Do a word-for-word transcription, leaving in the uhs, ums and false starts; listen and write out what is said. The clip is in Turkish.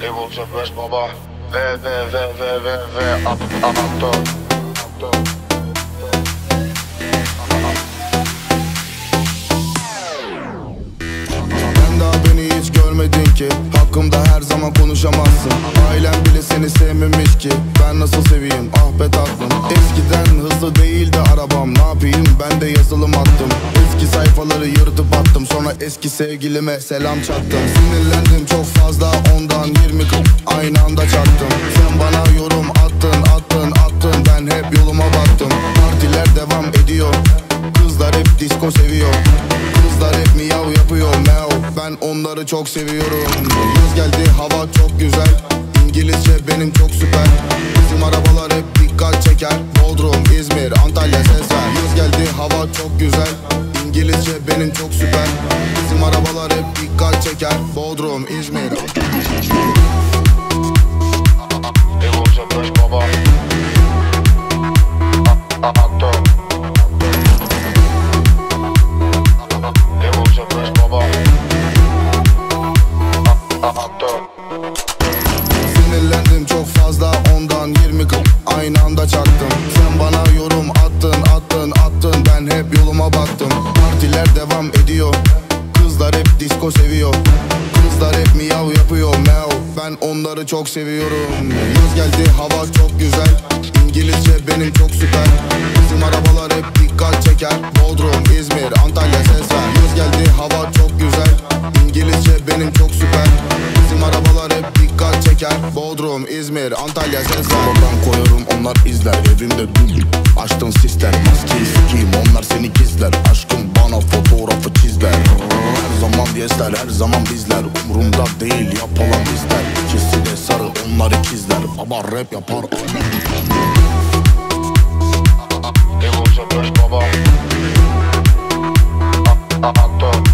Evo Çöpöş baba. Ve ve ve ve ve ve Atto. Sen daha beni hiç görmedin ki, hakkımda her zaman konuşamazsın. Ailem bile seni sevmemiş ki, ben nasıl seveyim ah be tatlım. Eskiden hızlı değildi arabam, ne yapayım ben de yazılım attım. Eski sayfaları yırtıp attım, sonra eski sevgilime selam çaktım. Sinirlendim çok fazla ondan, yirmi kırk aynı anda çaktım. Sen bana yorum attın attın attın, ben hep yoluma baktım. Partiler devam ediyor, kızlar hep disco seviyor. Kızlar hep miyav yapıyor meow, ben onları çok seviyorum. Yaz geldi hava çok güzel, İngilizce benim çok süper. Bizim arabalar hep dikkat çeker, Bodrum, İzmir, Antalya ses ver. Yaz geldi hava çok güzel, İngilizce benim çok süper. Bizim arabalar hep dikkat çeker, Bodrum, İzmir. Evo Çöpöş baba. Atto. Evo Çöpöş baba. Atto. Sinirlendim çok fazla ondan, yirmi kırk aynı anda çaktım. Sen bana yorum attın attın attın, ben hep yoluma baktım. Partiler devam ediyor, kızlar hep disco seviyor. Kızlar hep miyav yapıyor meow, ben onları çok seviyorum. Yaz geldi hava çok güzel, İngilizce benim çok süper. Bizim arabalar hep dikkat çeker, Bodrum, İzmir, Antalya ses ver. Yaz geldi hava çok güzel, İngilizce benim çok süper. Bizim arabalar hep dikkat çeker, Bodrum, İzmir, Antalya ses ver. Ben koyarım onlar izler, evimde dün açtın sistem. Maskeyi sikiyim onlar seni gizler, aşkım bana fotoğrafı çizler. Her zaman yesler, her zaman bizler, umurumda değil yapalım bizler. İkisi de sarı onlar ikizler, baba rap yapar. Evo Çöpöş baba. Atto.